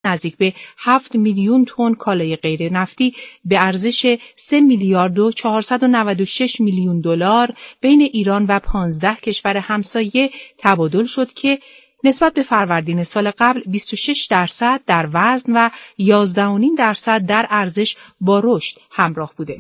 نزدیک به 7 میلیون تن کالای غیر نفتی به ارزش 3 میلیارد و 496 میلیون دلار بین ایران و 15 کشور همسایه تبادل شد که نسبت به فروردین سال قبل 26% در وزن و 11.5% در ارزش با رشد همراه بوده.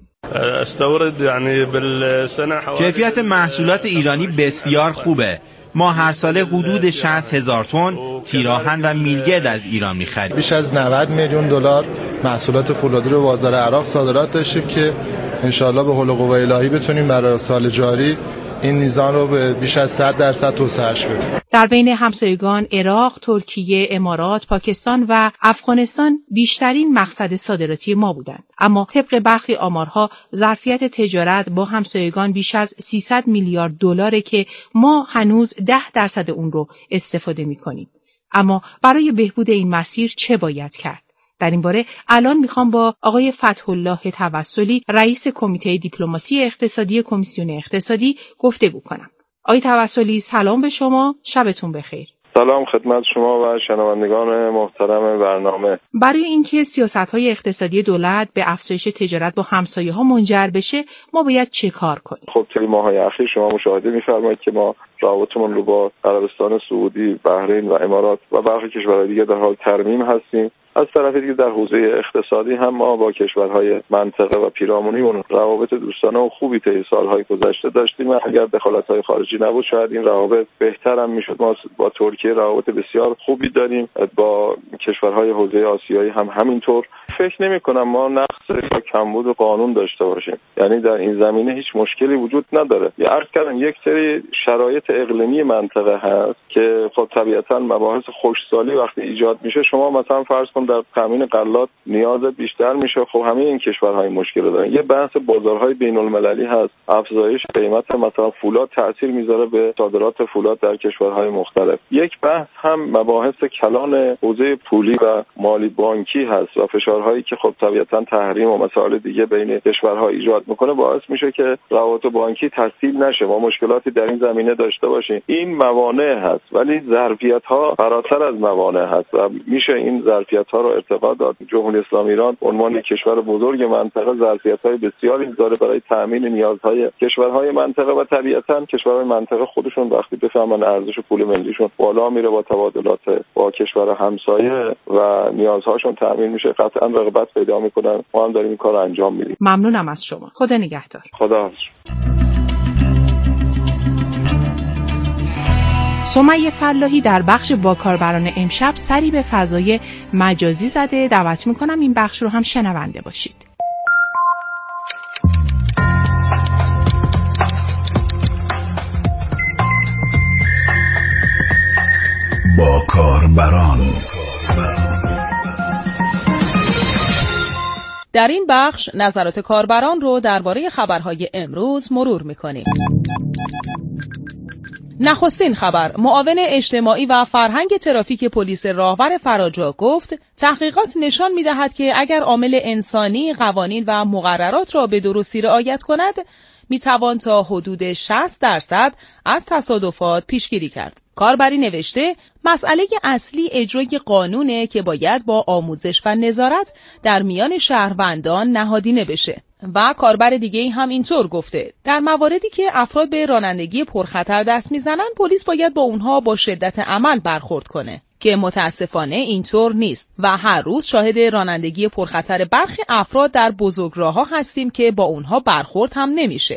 کیفیت محصولات ایرانی بسیار خوبه. ما هر ساله حدود 60,000 تن تیراهن و میلگرد از ایران می‌خریم. بیش از 90 میلیون دلار محصولات فولادی رو بازار عراق صادرات داشتیم که انشالله به حول و قوه الهی بتونیم برای سال جاری این میزان رو به بیش از 100% توسعه‌اش بدیم. در بین همسایگان عراق، ترکیه، امارات، پاکستان و افغانستان بیشترین مقصد صادراتی ما بودند. اما طبق برخی آمارها ظرفیت تجارت با همسایگان بیش از 300 میلیارد دلاره که ما هنوز 10% اون رو استفاده می‌کنیم. اما برای بهبود این مسیر چه باید کرد؟ در این باره الان میخوام با آقای فتح‌الله توسلی رئیس کمیته دیپلماسی اقتصادی کمیسیون اقتصادی گفتگو کنم. آقای توسلی سلام به شما، شبتون بخیر. سلام خدمت شما و شنوندگان محترم برنامه. برای اینکه سیاست‌های اقتصادی دولت به افزایش تجارت با همسایه‌ها منجر بشه ما باید چه کار کنیم؟ خب طی ماه‌های اخیر شما مشاهده می‌فرمایید که ما روابطمون رو با عربستان سعودی، بحرین و امارات و برخی کشورهای دیگه در حال ترمیم هستیم. از طرف دیگه در حوزه اقتصادی هم ما با کشورهای منطقه و پیرامونیمون روابط دوستانه و خوبی طی سالهای گذشته داشتیم و اگر دخالت‌های خارجی نبود شاید این روابط بهتر هم میشد. ما با ترکیه روابط بسیار خوبی داریم، با کشورهای حوزه آسیایی هم همینطور. فکر نمی‌کنم ما نقص یا کمبود قانون داشته باشیم، یعنی در این زمینه هیچ مشکلی وجود نداره. عرض کردم یک سری شرایط اقلیمی منطقه هست که خب طبیعتاً مباحث خشکسالی وقتی ایجاد میشه، شما مثلا فرض کن در تامین غلات نیازت بیشتر میشه، خب همه این کشورهای مشکل دارن. یه بحث بازارهای بین‌المللی هست، افزایش قیمت مثلا فولاد تاثیر میذاره به صادرات فولاد در کشورهای مختلف. یک بحث هم مباحث کلان حوزه پولی و مالی بانکی هست و فشارهایی که خب طبیعتاً تحریم و مسائل دیگه بین کشورها ایجاد میکنه باعث میشه که روابط بانکی تسهیل نشه، ما مشکلاتی در این زمینه داشته باشیم. این موانع هست، ولی ظرفیت‌ها فراتر از موانع هست و میشه این ظرفیت‌ها رو ارتقا داد. جمهوری اسلامی ایران عنوان کشور بزرگ منطقه ظرفیت‌های بسیاری داره برای تأمین نیازهای کشورهای منطقه و طبیعتاً کشورهای منطقه خودشون وقتی بفهمن ارزش پول ملیشون بالا میره با تبادلات با کشور همسایه و نیازهاشون تأمین میشه، قطعاً رغبت پیدا میکنن. ما هم داریم این کارو انجام میدیم. ممنونم از شما. خدا نگهدار. خدا حافظ. سمیه فلاحی در بخش با کاربران امشب سری به فضای مجازی زده. دعوت میکنم این بخش رو هم شنونده باشید. با کاربران. در این بخش نظرات کاربران رو درباره خبرهای امروز مرور میکنیم. نخستین خبر، معاون اجتماعی و فرهنگ ترافیک پلیس راهور فراجا گفت تحقیقات نشان می‌دهد که اگر عامل انسانی قوانین و مقررات را به درستی رعایت کند میتوان تا حدود 60% از تصادفات پیشگیری کرد. کاربری نوشته مسئله اصلی اجرای قانونه که باید با آموزش و نظارت در میان شهروندان نهادینه بشه. و کاربر دیگه‌ای هم اینطور گفته در مواردی که افراد به رانندگی پرخطر دست میزنن پلیس باید با اونها با شدت عمل برخورد کنه که متاسفانه اینطور نیست و هر روز شاهد رانندگی پرخطر برخی افراد در بزرگراه‌ها هستیم که با اونها برخورد هم نمیشه.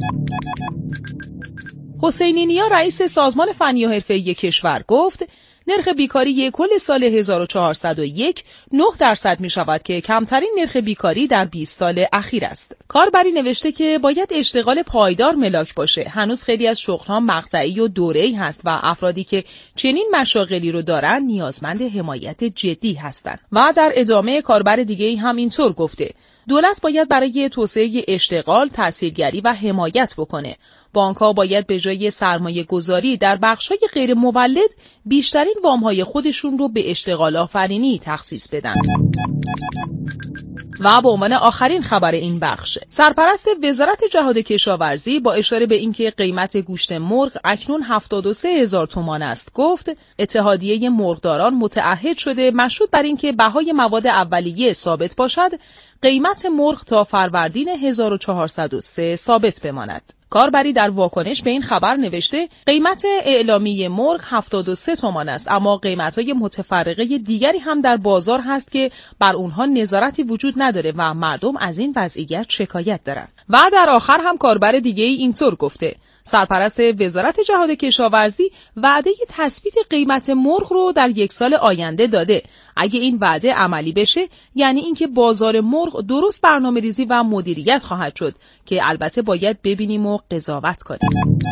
حسینی نیا رئیس سازمان فنی و حرفه‌ای کشور گفت نرخ بیکاری کل سال 1401 9% می شود که کمترین نرخ بیکاری در 20 سال اخیر است. کاربری نوشته که باید اشتغال پایدار ملاک باشه. هنوز خیلی از شغل‌ها مقطعی و دوره‌ای هست و افرادی که چنین مشاغلی رو دارن نیازمند حمایت جدی هستند. و در ادامه کاربر دیگه‌ای هم اینطور گفته دولت باید برای توسعه اشتغال، تسهیلگری و حمایت بکنه. بانک‌ها باید به جای سرمایه گذاری در بخش‌های غیر مولد بیشترین وام‌های خودشون رو به اشتغال آفرینی تخصیص بدن. و به عنوان آخرین خبر این بخش، سرپرست وزارت جهاد کشاورزی با اشاره به اینکه قیمت گوشت مرغ اکنون 73,000 تومان است گفت اتحادیه مرغداران متعهد شده مشروط بر اینکه بهای مواد اولیه ثابت باشد قیمت مرغ تا فروردین 1403 ثابت بماند. کاربری در واکنش به این خبر نوشته قیمت اعلامی مرغ 73 تومان است، اما قیمت‌های متفرقه دیگری هم در بازار هست که بر اونها نظارتی وجود نداره و مردم از این وضعیت شکایت دارند. و در آخر هم کاربر دیگه‌ای اینطور گفته: سرپرست وزارت جهاد کشاورزی وعده تثبیت قیمت مرغ رو در 1 سال آینده داده. اگه این وعده عملی بشه یعنی اینکه بازار مرغ درست برنامه‌ریزی و مدیریت خواهد شد که البته باید ببینیم و قضاوت کنیم.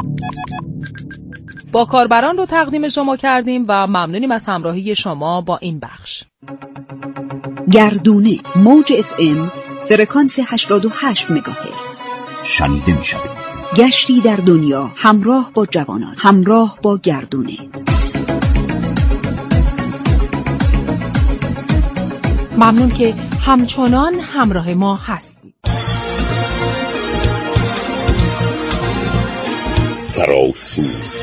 با کاربران رو تقدیم شما کردیم و ممنونیم از همراهی شما با این بخش. گردونه موج FM فرکانس 88 مگاهرتز شنیده می شود. گشتی در دنیا همراه با جوانان، همراه با گردونه. ممنون که همچنان همراه ما هستید. فراسو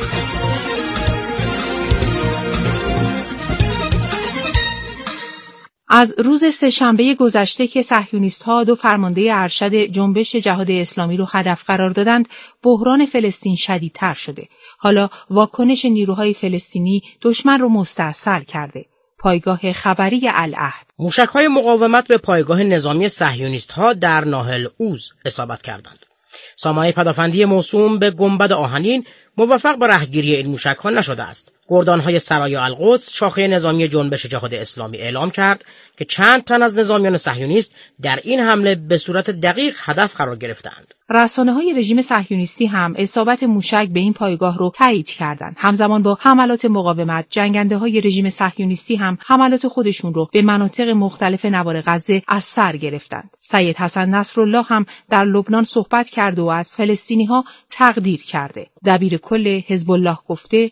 از روز سه‌شنبه گذشته که صهیونیست‌ها 2 فرمانده ارشد جنبش جهاد اسلامی رو هدف قرار دادند، بحران فلسطین شدیدتر شده. حالا واکنش نیروهای فلسطینی دشمن رو مستاصل کرده. پایگاه خبری العهد: موشک‌های مقاومت به پایگاه نظامی صهیونیست‌ها در ناهل اوز اصابت کردند. سامانه پدافندی موسوم به گنبد آهنین موفق به رهگیری این موشک‌ها نشده است. گردان‌های سرای القدس شاخه نظامی جنبش جهاد اسلامی اعلام کرد که چند تن از نظامیان صهیونیست در این حمله به صورت دقیق هدف قرار گرفتند. رسانه‌های رژیم صهیونیستی هم اصابت موشک به این پایگاه رو تایید کردند. همزمان با حملات مقاومت، جنگنده‌های رژیم صهیونیستی هم حملات خودشون رو به مناطق مختلف نوار غزه از سر گرفتند. سید حسن نصرالله هم در لبنان صحبت کرد و از فلسطینی‌ها تقدیر کرده. دبیر کل حزب الله گفته: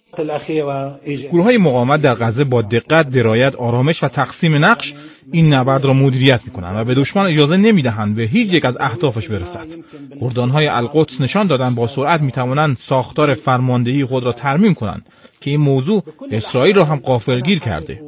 گروه‌های مقاومت در غزه با دقت، درایت، آرامش و تقسیم نقش این نبرد را مدیریت می‌کنند و به دشمن اجازه نمی‌دهند به هیچ یک از اهدافش برسد. گردان‌های القدس نشان دادند با سرعت می‌توانند ساختار فرماندهی خود را ترمیم کنند که این موضوع اسرائیل را هم غافلگیر کرده.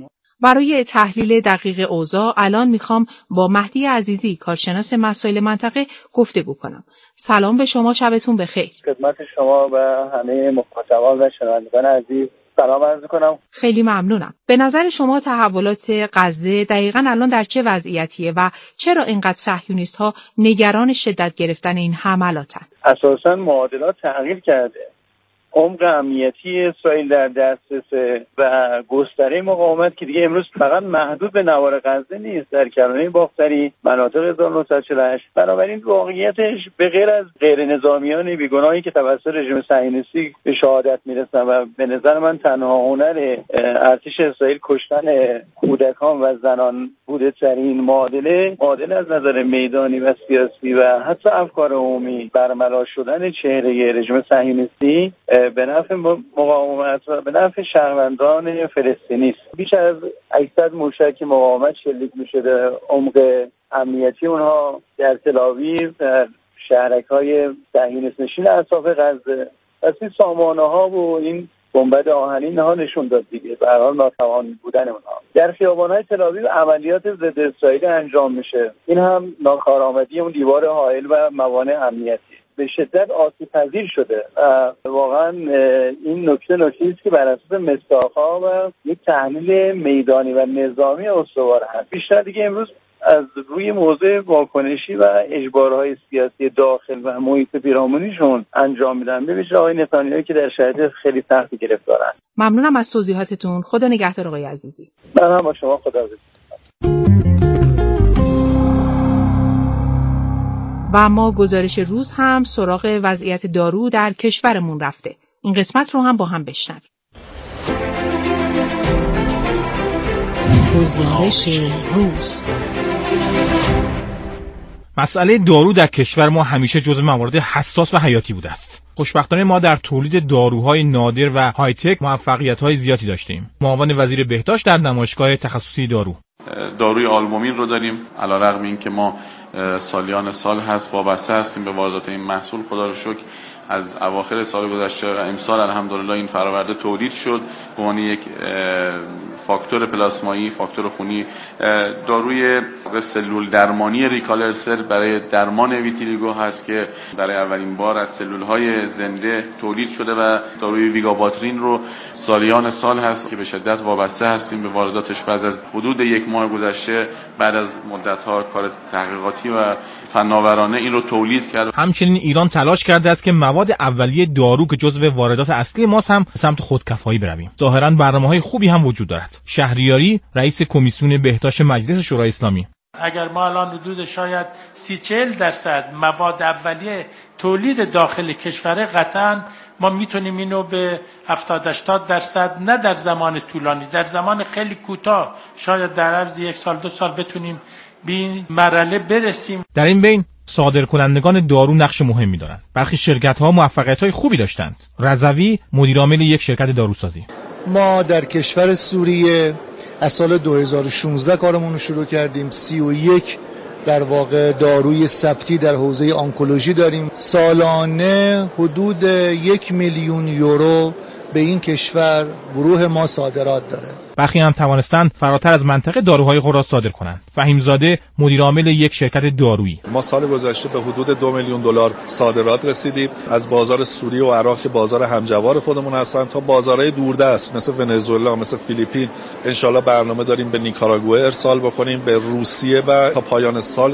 برای تحلیل دقیق اوضاع الان میخوام با مهدی عزیزی، کارشناس مسائل منطقه، گفتگو کنم. سلام به شما، شبتون بخیر. خدمت شما و همه مخاطبان و شنوندگان عزیز سلام عرض کنم. خیلی ممنونم. به نظر شما تحولات غزه دقیقاً الان در چه وضعیتیه و چرا اینقدر صهیونیست‌ها نگران شدت گرفتن این حملاتن؟ اساساً معادلات تغییر کرده. عمق امنیتی اسرائیل در دسترسه و گستره مقاومت که دیگه امروز فقط محدود به نوار غزه نیست، در کرانه باختری، مناطق 1948. بنابراین واقعیتش به غیر از غیر نظامیان بیگناهی که توسط رژیم صهیونیستی به شهادت میرسن و به نظر من تنها هنر ارتش اسرائیل کشتن کودکان و زنان بوده، ترین معادله از نظر میدانی و سیاسی و حتی افکار عمومی برملا شدن چهره رژیم صهیونیستی به نفع مقاومت و به نفع شهروندان فلسطینی است. بیش از 800 موشک مقاومت شلیک می‌شده. عمق امنیتی اونها در تل‌آویو، در شهرک‌های صهیونیست نشین اطراف غزه، این سامانه‌ها و این گنبد آهنین ها نشون داد دیگه به هر حال ناتوان بودن اونها. در خیابان‌های تل‌آویو عملیات ضد اسرائیل انجام میشه. این هم ناکارآمدی اون دیوار حائل و موانع امنیتی به شدت آسیب‌پذیر شده. واقعا این نکته است که بر اساس مصداق‌ها و یک تحلیل میدانی و نظامی استوار هست. بیشتر دیگه امروز از روی موضوع واکنشی و اجبارهای سیاسی داخل و محیط پیرامونیشون انجام میدن. ببینید آقای نتانیاهو که در شرایط خیلی سختی گرفتارن. ممنونم از توضیحاتتون. خدا نگهدار آقای عزیزی. من هم با شما خداحافظ. و اما گزارش روز هم سراغ وضعیت دارو در کشورمون رفته. این قسمت رو هم با هم بشنویم. گزارش روز. مسئله دارو در کشور ما همیشه جزو موارد حساس و حیاتی بوده است. خوشبختانه ما در تولید داروهای نادر و های تک موفقیت‌های زیادی داشتیم. معاون وزیر بهداشت در نمایشگاه تخصصی دارو: داروی آلبومین رو داریم. علیرغم اینکه ما سالیان سال هست وابسته هستیم به واردات این محصول، خدا رو شکر از اواخر سال گذشته و امسال الحمدلله این فراورده تولید شد به عنوان یک فاکتور پلاسمایی، فاکتور خونی. داروی سلول درمانی ریکالرسل برای درمان ویتیلیگو هست که برای اولین بار از سلول‌های زنده تولید شده و داروی ویگاباترین رو سالیان سال هست که به شدت وابسته هستیم به وارداتش. بعد از حدود 1 ماه گذشته بعد از مدت‌ها کار تحقیقاتی و فناورانه این رو تولید کرد. همچنین ایران تلاش کرده است که مواد اولیه دارو که جزو واردات اصلی ماست هم سمت خودکفایی برویم. ظاهراً برنامه‌های خوبی هم وجود دارد. شهریاری رئیس کمیسیون بهداشت مجلس شورای اسلامی: اگر ما الان حدود شاید 30-40% مواد اولیه تولید داخل کشور، قطعاً ما میتونیم اینو به 70-80% نه در زمان طولانی، در زمان خیلی کوتاه، شاید در عرض 1 سال 2 سال بتونیم به این مرحله برسیم. در این بین صادرکنندگان دارو نقش مهمی دارند. برخی شرکت‌ها موفقیت‌های خوبی داشتند. رضوی مدیرعامل یک شرکت داروسازی: ما در کشور سوریه از سال 2016 کارمون رو شروع کردیم. 31 در واقع داروی ثبتی در حوزه آنکولوژی داریم. سالانه حدود 1 میلیون یورو به این کشور گروه ما صادرات داره. برخی هم توانستند فراتر از منطقه داروهای خود را صادر کنند. فهیمزاده مدیرعامل یک شرکت دارویی: ما سال گذشته به حدود 2 میلیون دلار صادرات رسیدیم، از بازار سوریه و عراق که بازار همجوار خودمون هستن تا بازارهای دوردست مثل ونزوئلا، مثل فیلیپین. انشالله برنامه داریم به نیکاراگوئه ارسال بکنیم، به روسیه و تا پایان سال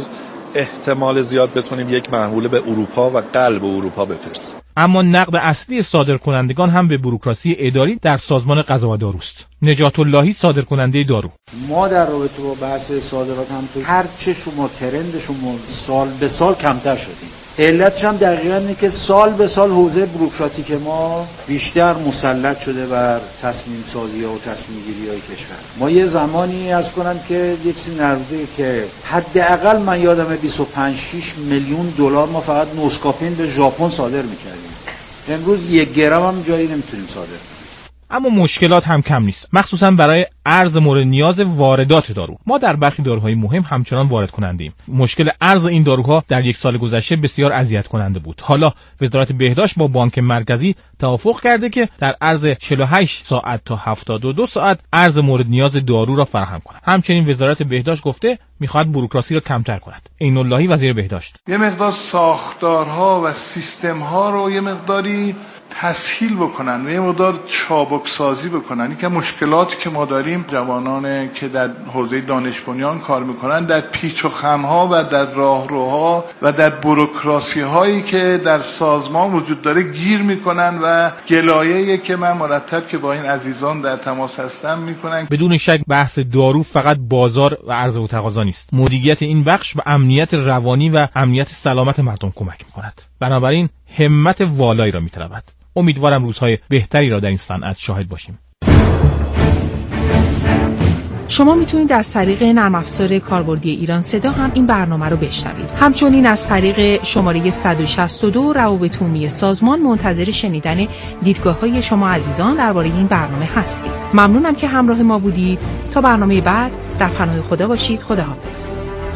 احتمال زیاد بتونیم یک محموله به اروپا و قلب اروپا بفرستیم. اما نقد اصلی صادرکنندگان هم به بوروکراسی اداری در سازمان غذا و داروست. نجات اللهی صادرکننده دارو: ما در رابطه با بحث صادرات هم تو هر چه شما ترند شما سال به سال کمتر شدیم. علتش هم دقیقاً اینه که سال به سال حوزه بوروکراتیک ما بیشتر مسلط شده بر تصمیم سازی ها و تصمیم گیری های کشور. ما یه زمانی عرض کنم که یه چیزی نرده که حداقل من یادمه 25-6 میلیون دلار ما فقط نوسکاپین به ژاپن صادر می‌کردیم. امروز 1 گرم هم جایی نمیتونیم صادر کنیم. اما مشکلات هم کم نیست، مخصوصا برای ارز مورد نیاز واردات دارو. ما در برخی داروهای مهم همچنان وارد کنندیم. مشکل ارز این داروها در 1 سال گذشته بسیار اذیت کننده بود. حالا وزارت بهداشت با بانک مرکزی توافق کرده که در عرض 48 ساعت تا 72 ساعت ارز مورد نیاز دارو را فراهم کند. همچنین وزارت بهداشت گفته میخواهد بوروکراسی را کمتر کند. عین اللهی وزیر بهداشت: یه مقدار ساختارها و سیستم‌ها رو یه مقداری تسهیل بکنن و یه مقدار چابک سازی بکنن. این که مشکلاتی که ما داریم، جوانان که در حوزه دانش بنیان کار میکنن در پیچ و خم‌ها و در راهروها و در بوروکراسی هایی که در سازمان وجود داره گیر میکنن و گلایه‌ای که من مرتب که با این عزیزان در تماس هستم میکنن. بدون شک بحث دارو فقط بازار و عرضه و تقاضا نیست. مدیریت این بخش به امنیت روانی و امنیت سلامت مردم کمک میکند. بنابراین همت والایی را میطلبد. امیدوارم روزهای بهتری را در این صنعت شاهد باشیم. شما میتونید از طریق نرم افزار کاربردی ایران صدا هم این برنامه رو بشنوید. همچنین از طریق شماره 162 روابط عمومی سازمان منتظر شنیدن دیدگاه‌های شما عزیزان درباره این برنامه هستیم. ممنونم که همراه ما بودید. تا برنامه بعد در پناه خدا باشید. خداحافظ.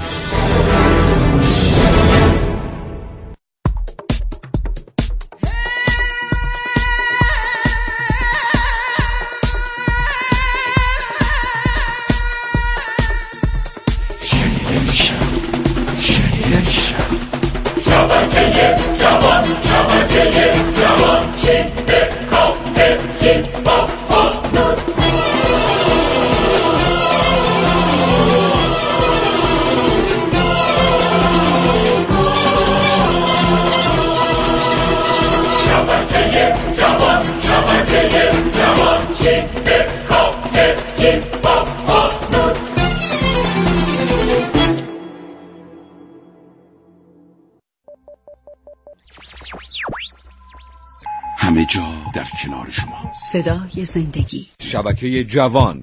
همه جا در کنار شما. صدای زندگی. شبکه جوان.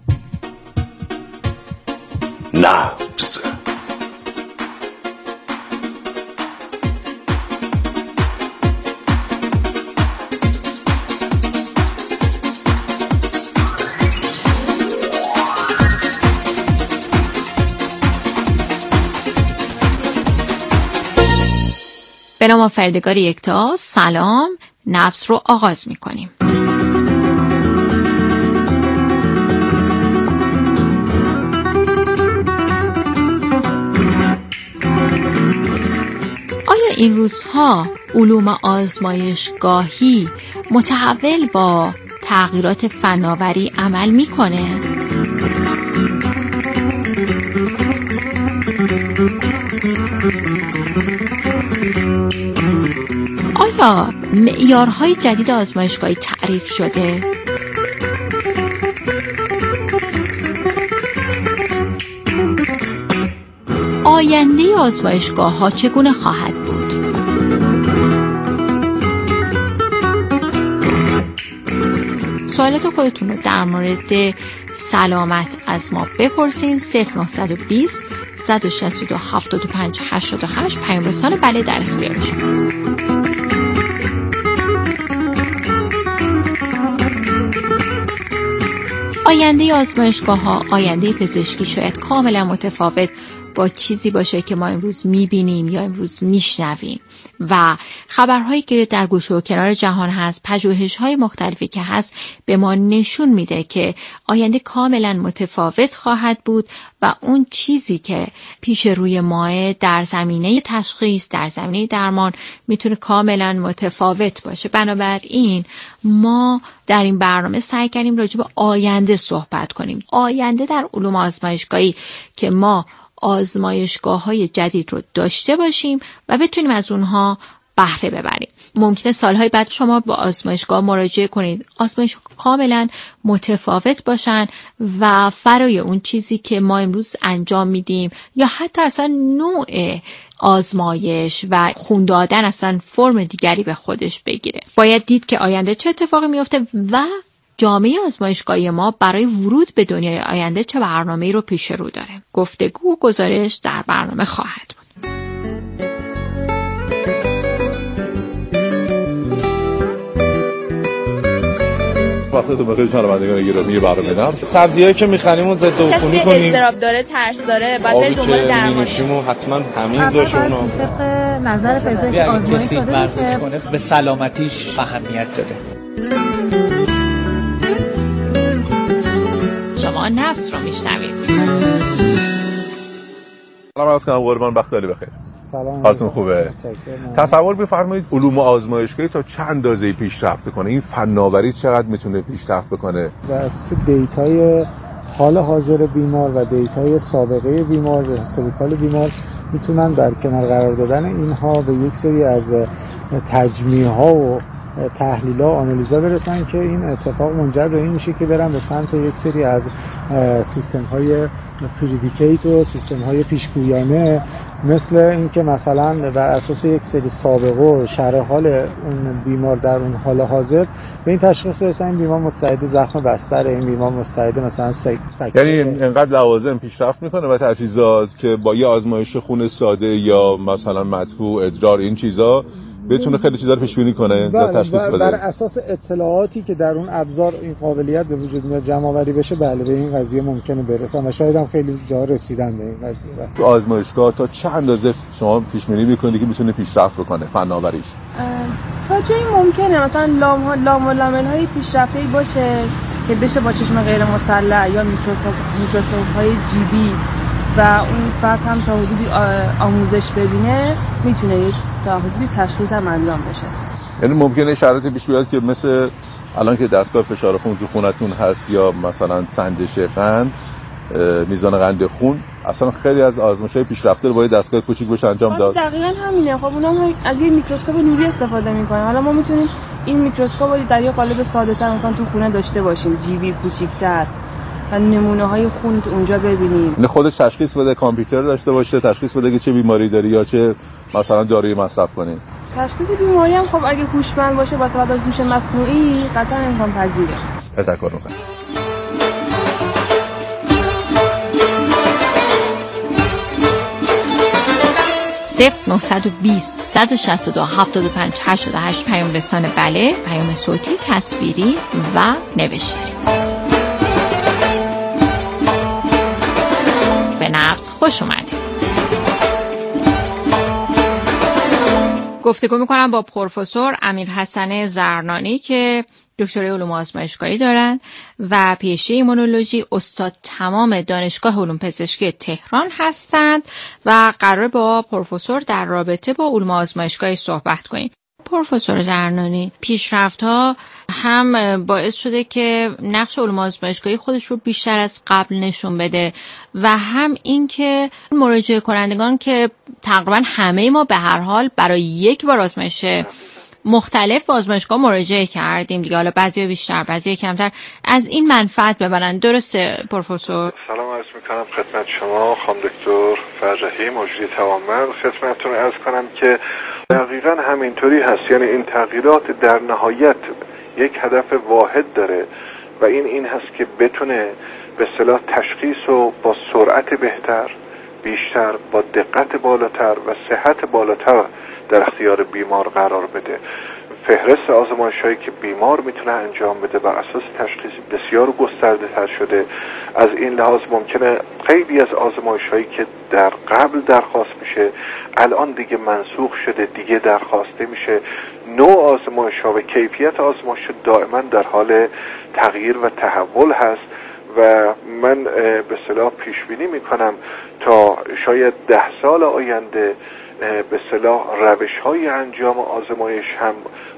نبض. نام آفریدگار یکتا، سلام. نبض رو آغاز می‌کنیم. آیا این روزها علوم آزمایشگاهی متحول با تغییرات فناوری عمل میکنه؟ آیا معیارهای جدید آزمایشگاهی تعریف شده؟ آینده آزمایشگاه‌ها چگونه خواهد بود؟ سوالات خودتون رو در مورد سلامت از ما بپرسین. 0920 162 75 88 پیام رسان بله در اختیار شماست. آینده آزمایشگاه‌ها، آینده پزشکی شاید کاملا متفاوت با چیزی باشه که ما امروز میبینیم یا امروز میشنویم و خبرهایی که در گوشه و کنار جهان هست، پژوهش‌های مختلفی که هست به ما نشون میده که آینده کاملا متفاوت خواهد بود و اون چیزی که پیش روی ماه در زمینه تشخیص، در زمینه درمان میتونه کاملا متفاوت باشه. بنابراین ما در این برنامه سعی کردیم راجع به آینده صحبت کنیم. آینده در علوم آزمایشگاهی که ما آزمایشگاه‌های جدید رو داشته باشیم و بتونیم از اونها بهره ببریم. ممکنه سالهای بعد شما با آزمایشگاه مراجعه کنید، آزمایشگاه کاملا متفاوت باشن و فرای اون چیزی که ما امروز انجام میدیم یا حتی اصلا نوع آزمایش و خون دادن اصلا فرم دیگری به خودش بگیره. باید دید که آینده چه اتفاقی میفته و جامعه آزمایشگاهی ما برای ورود به دنیای آینده چه برنامه‌ای رو پیش رو داره. گفتگو و گزارش در برنامه خواهد بود. وقتتون بخیر شنوندگان گرامی برنامه نبض. سبزیایی که می‌خریم و ضد عفونی کنیم. کسی استراب داره، ترس داره، بعد بره دنبال درمان. حتما تمیز باشه اونا. طبق نظر پزشک آزمایش کسی ورزش کنه به سلامتیش اهمیت داره. شما نبض رو میشنوید. سلام عرض کنم قربان، بختیاری بخیر. سلام. حالتون خوبه؟ تصور بفرمایید علوم آزمایشگاهی تا چند اندازه پیشرفت کنه؟ این فناوری چقدر میتونه پیشرفت بکنه؟ بر اساس دیتای حال حاضر بیمار و دیتای سابقه بیمار و هیستوریکال بیمار میتونن در کنار قرار دادن اینها به یک سری از تجمیع‌ها و تحلیل‌ها و آنالیزها برسن که این اتفاق منجر به این میشه که برن به سمت یک سری از سیستم‌های پریدیکیت و سیستم‌های پیشگویانه، مثل اینکه مثلا بر اساس یک سری سابقه و شرح حال اون بیمار در اون حال حاضر به این تشخیص برسن این بیمار مستعد زخم بستر، این بیمار مستعد مثلا یعنی انقدر لوازم پیشرفت میکنه و تجهیزات که با یه آزمایش خون ساده یا مثلا مدفوع ادرار این چیزا بتونه خیلی چیزا رو پیش بینی کنه یا تشخیص بده. بر اساس اطلاعاتی که در اون ابزار این قابلیت به وجود میاد جمع آوری بشه، بله به این قضیه ممکنه برسن و شاید هم خیلی جا رسیدن به این قضیه. تو آزمایشگاه تا چه اندازه شما پیش بینی میکنید که میتونه پیشرفت بکنه فناوریش؟ تا جایی ممکنه مثلا لام و لامل‌های پیشرفته‌ای باشه که بشه با چشم غیر مسلح یا میکروسکوپ‌های جیبی و اون فرد هم تا حدودی آموزش ببینه میتونه تا حدودی تشخیص هم انجام بشه. یعنی ممکنه شرایطی پیش بیاد که مثل الان که دستگاه فشار خون تو خونتون هست یا مثلا سنجش قند، میزان قند خون، اصلا خیلی از آزمایش‌های پیشرفته رو با دستگاه کوچیک بشه انجام داد. دقیقاً همینه. خب اونا هم از یه میکروسکوپ نوری استفاده میکنن. حالا ما میتونیم این میکروسکوپ رو در یه قالب ساده‌تر مثلا تو خونه داشته باشیم، جیبی کوچیک‌تر و نمونه‌های خون تو اونجا ببینیم. نه خودش تشخیص بده، کامپیوتر داشته باشه تشخیص بده که چه بیماری داری یا چه مثلا دارویی مصرف کنی. تشخیص بیماری هم خب اگه هوشمند باشه با استفاده از هوش مصنوعی قطعا امکان پذیره. تشکر می‌کنم. صفر 920 162 75 88 پیام رسان بله، پیام صوتی، تصویری و نوشتاری. به نبض خوش اومدید. گفتگو میکنم با پروفسور امیرحسن زرنانی که دکترای علوم آزمایشگاهی دارند و پی‌اچ‌دی ایمونولوژی، استاد تمام دانشگاه علوم پزشکی تهران هستند و قرار با پروفسور در رابطه با علوم آزمایشگاهی صحبت کنیم. پروفسور زرنانی، پیشرفت‌ها هم باعث شده که نقش علوم آزمایشگاهی خودش رو بیشتر از قبل نشون بده و هم این که مراجعه کنندگان که تقریبا همه ما به هر حال برای یک بار آزمایش مختلف به آزمایشگاه مراجعه کردیم دیگه، حالا بعضی بیشتر بعضی کمتر، از این منفعت ببرن. درسته پروفسور؟ سلام عرض میکنم خدمت شما خانم دکتر فرجحی، مجری توانمند. خدمتتون عرض کنم که دقیقاً همینطوری هست، یعنی این تغییرات در نهایت یک هدف واحد داره و این هست که بتونه به اصطلاح تشخیص رو با سرعت بهتر، بیشتر، با دقت بالاتر و صحت بالاتر در اختیار بیمار قرار بده. فهرست آزمایش‌هایی که بیمار میتونه انجام بده بر اساس تشخیص بسیار گسترده تر شده. از این لحاظ ممکنه خیلی از آزمایش‌هایی که در قبل درخواست میشه الان دیگه منسوخ شده، دیگه درخواست نمیشه. نوع آزمایش‌ها و کیفیت آزمایش دائما در حال تغییر و تحول هست و من به اصطلاح پیش بینی میکنم تا شاید 10 سال آینده به اصطلاح روش‌های انجام آزمایش هم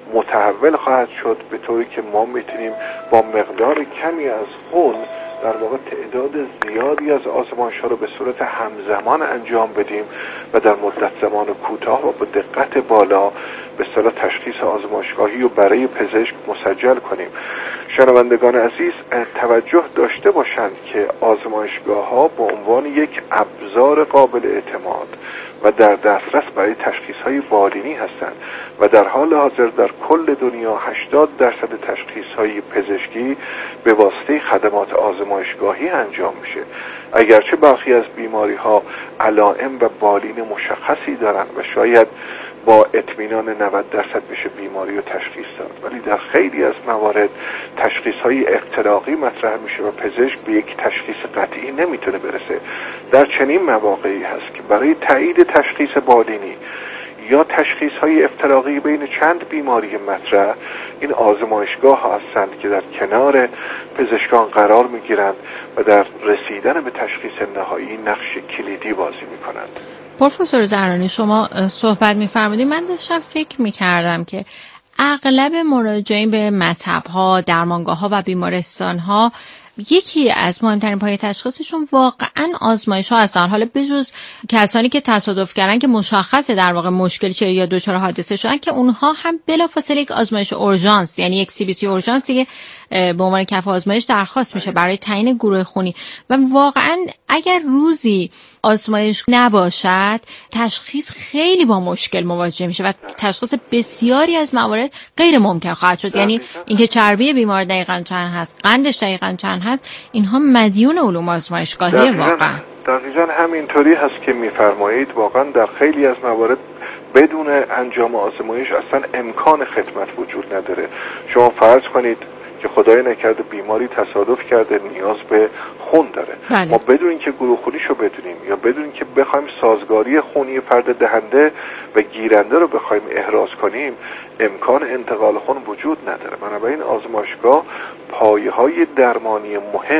متحول خواهد شد به طوری که ما میتونیم با مقدار کمی از خون در واقع تعداد زیادی از آزمایش‌ها رو به صورت همزمان انجام بدیم و در مدت زمان کوتاه و با دقت بالا به اصطلاح تشخیص آزمایشگاهی رو برای پزشک مسجل کنیم. شنوندگان عزیز توجه داشته باشند که آزمایشگاه‌ها به عنوان یک ابزار قابل اعتماد و در دسترس برای تشخیص‌های بالینی هستند و در حال حاضر در کل دنیا 80% تشخیص‌های پزشکی به واسطه خدمات آزمایشگاهی انجام میشه. اگرچه برخی از بیماری‌ها علائم و بالین مشخصی دارند و شاید با اطمینان 90% بشه بیماری رو تشخیص داد، ولی در خیلی از موارد تشخیص‌های اختراقی مطرح میشه و پزشک به یک تشخیص قطعی نمیتونه برسه. در چنین مواقعی هست که برای تایید تشخیص بالینی یا تشخیص‌های افتراقی بین چند بیماری مطرح این آزمایشگاه هستند که در کنار پزشکان قرار میگیرند و در رسیدن به تشخیص نهایی نقش کلیدی بازی میکنند. پروفسور زرنانی، شما صحبت می‌فرمودید، من داشتم فکر می‌کردم که اغلب مراجعین به مطب‌ها، درمانگاه‌ها و بیمارستان‌ها یکی از مهمترین پایه تشخیصشون واقعا آزمایش‌ها هستن. حالا بجز کسانی که تصادف کردن که مشخصه در واقع مشکلی چه یا دچار حادثه شدن که اونها هم بلافاصله یک آزمایش اورژانس، یعنی یک CBC اورژانس دیگه به عنوان کف آزمایش درخواست میشه برای تعیین گروه خونی و واقعا اگر روزی آزمایش نباشد تشخیص خیلی با مشکل مواجه میشه و تشخیص بسیاری از موارد غیر ممکن خواهد شد. یعنی اینکه چربی بیمار دقیقاً چند هست، قندش دقیقاً چند هست، اینها مدیون علوم آزمایشگاهی واقعا. دقیقاً همینطوری هست که میفرمایید. واقعا در خیلی از موارد بدون انجام آزمایش اصلا امکان خدمت وجود نداره. شما فرض کنید که خدای نکرده بیماری تصادف کرده نیاز به خون داره. بله. ما بدون اینکه گروه خونیشو بدونیم یا بدون اینکه بخوایم سازگاری خونی فرد دهنده و گیرنده رو بخوایم احراز کنیم امکان انتقال خون وجود نداره. بنابراین آزمایشگاه پایه‌های درمانی مهم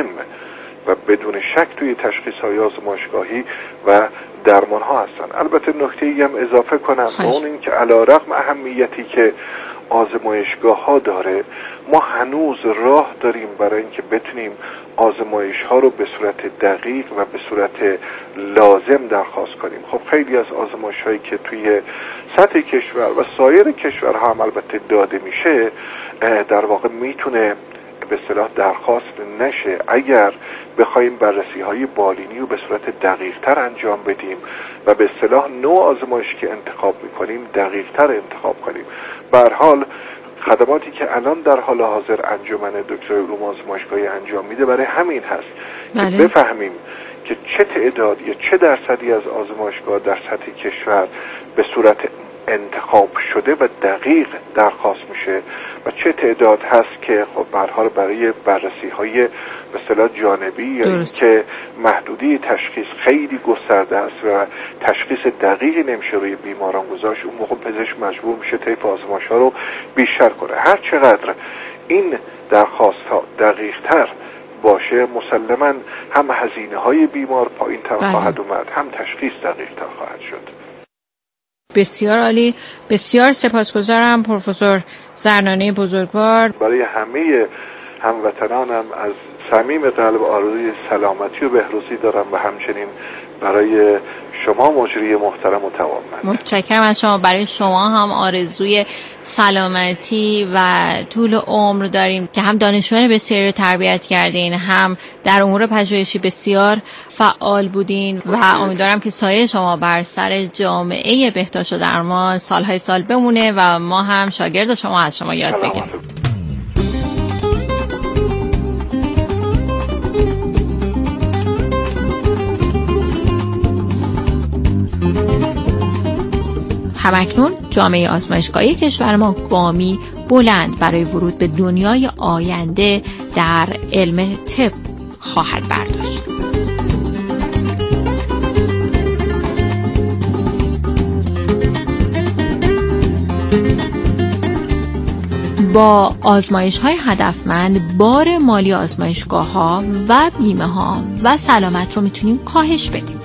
و بدون شک توی تشخیص‌های آزمایشگاهی و درمان‌ها هستن. البته نکته‌ای هم اضافه کنم و اون این که علی‌رغم اهمیتی که آزمایشگاه‌ها داره ما هنوز راه داریم برای اینکه بتونیم آزمایش‌ها رو به صورت دقیق و به صورت لازم درخواست کنیم. خب خیلی از آزمایش‌هایی که توی سطح کشور و سایر کشورها هم البته داده میشه در واقع میتونه به اصطلاح درخواست نشه اگر بخوایم بررسی‌های بالینی رو به صورت دقیق‌تر انجام بدیم و به اصطلاح نوع آزمایشی که انتخاب می‌کنیم دقیق‌تر انتخاب کنیم. به هر حال خدماتی که الان در حال حاضر انجمن دکترای علوم آزمایشگاهی انجام میده برای همین هست که بفهمیم که چه تعداد یا چه درصدی از آزمایشگاه در سطح کشور به صورت انتخاب شده و دقیق درخواست میشه و چه تعداد هست که خب به هر حال برای بررسی های به اصطلاح جانبی یا که محدودی تشخیص خیلی گسترده است و تشخیص دقیقی نمیشه روی بیماران گذاشت، اون موقع پزشک مجبور میشه طیف آزمایش ها رو بیشتر کنه. هر چقدر این درخواست ها دقیق تر باشه مسلماً هم هزینه های بیمار پایین تر خواهد اومد، هم تشخیص دقیق تر خواهد شد. بسیار عالی، بسیار سپاسگزارم پروفسور زرنانه بزرگوار. برای همه هموطنانم از صمیم قلب آرزوی سلامتی و بهروزی دارم و همچنین برای شما مجری محترم و توانمند. متشکرم از شما. برای شما هم آرزوی سلامتی و طول عمر داریم که هم دانشجویان بسیاری رو تربیت کردین، هم در امور پژوهشی بسیار فعال بودین و امیدوارم که سایه شما بر سر جامعه بهداشت و درمان سالهای سال بمونه و ما هم شاگرد شما از شما یاد بگیریم. همکنون جامعه آزمایشگاهی کشور ما گامی بلند برای ورود به دنیای آینده در علم طب خواهد برداشت. با آزمایش‌های هدفمند بار مالی آزمایشگاه‌ها و بیمه‌ها و سلامت رو میتونیم کاهش بدیم.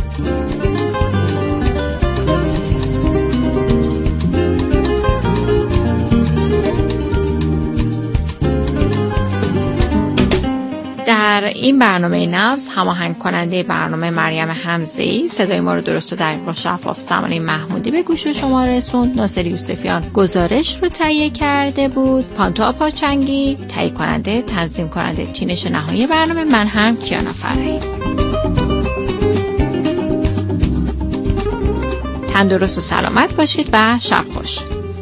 در این برنامه نبض هماهنگ کننده برنامه مریم حمزه‌ای، صدای ما رو درست و دقیق و شفاف سمانه محمودی به گوش شما رسوند. ناصر یوسفیان گزارش رو تهیه کرده بود. پانتا پاچنگی تهیه کننده، تنظیم کننده، چینش نهایی برنامه. من هم کیانا فرهی. تندرست و سلامت باشید و شب خوش.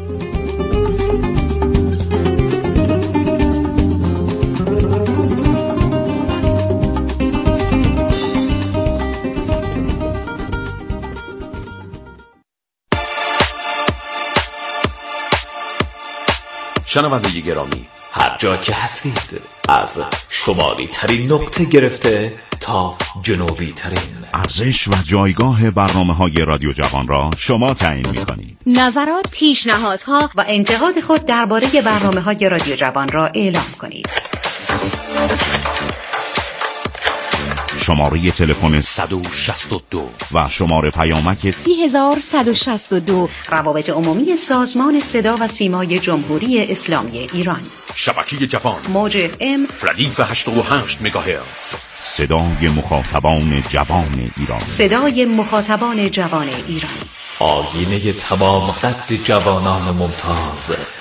شنونده گرامی، هر جا که هستید، از شمالی ترین نقطه گرفته تا جنوبی ترین، ارزش و جایگاه برنامه‌های رادیو جوان را شما تعیین می‌کنید. نظرات، پیشنهادها و انتقاد خود درباره برنامه‌های رادیو جوان را اعلام کنید. شماره تلفن 162 و شماره پیامک 3162. روابط عمومی سازمان صدا و سیمای جمهوری اسلامی ایران. شبکه جوان، موج FM ردیف 88 مگاهرتز. صدای مخاطبان جوان ایران. صدای مخاطبان جوان ایران. آینه تمام قد جوانان ممتاز